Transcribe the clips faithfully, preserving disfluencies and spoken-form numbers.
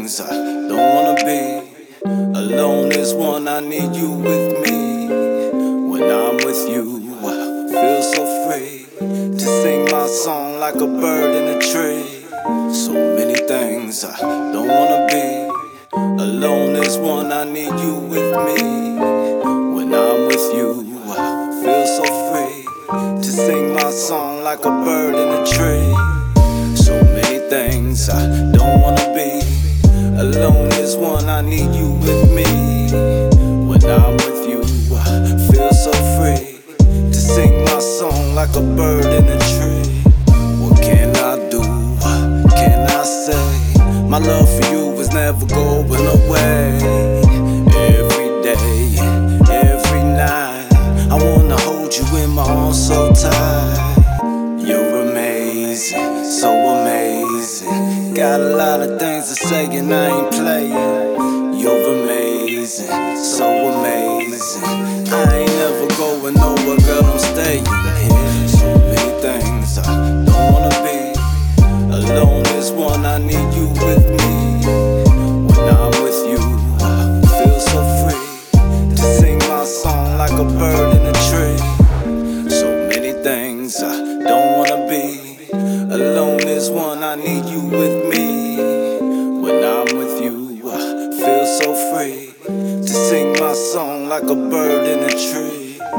things I don't wanna be. Alone is one, I need you with me. When I'm with you, I feel so free to sing my song like a bird in a tree. So many things I don't wanna be. Alone is one, I need you with me. When I'm with you, I feel so free to sing my song like a bird in a tree. So many things I don't wanna be. Alone is one, I need you with me. When I'm with you, I feel so free to sing my song like a bird in a tree. What can I do? What can I say? My love for you is never going away. Every day, every night, I wanna hold you in my arms so tight. You're amazing, so amazing. Got a lot of things to say and I ain't playing. You're amazing, so amazing. I ain't never going nowhere, girl, I'm staying here. So many things I don't wanna be. Alone is one, I need you with me. When I'm with you, I feel so free to sing my song like a bird in a tree. So many things I don't wanna be. Alone is one, I need you with me. When I'm with you, I feel so free to sing my song like a bird in a tree.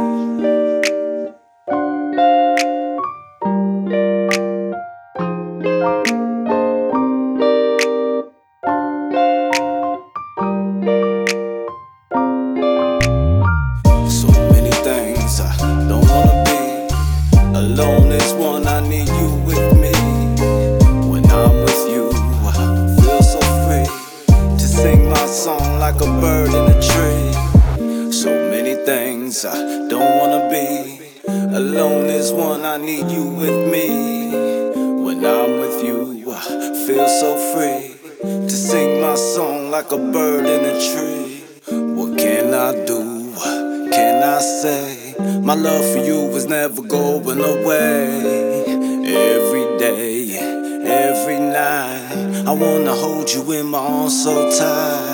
So many things I don't wanna be. Alone is one, I need you with me. When I'm with you, I feel so free to sing my song like a bird in a tree. So many things I don't wanna be. Alone is one, I need you with me. When I'm with you, I feel so free to sing my song like a bird in a tree. What can I do? What can I say? My love for you is never going away. Every day, every night, I wanna hold you in my arms so tight.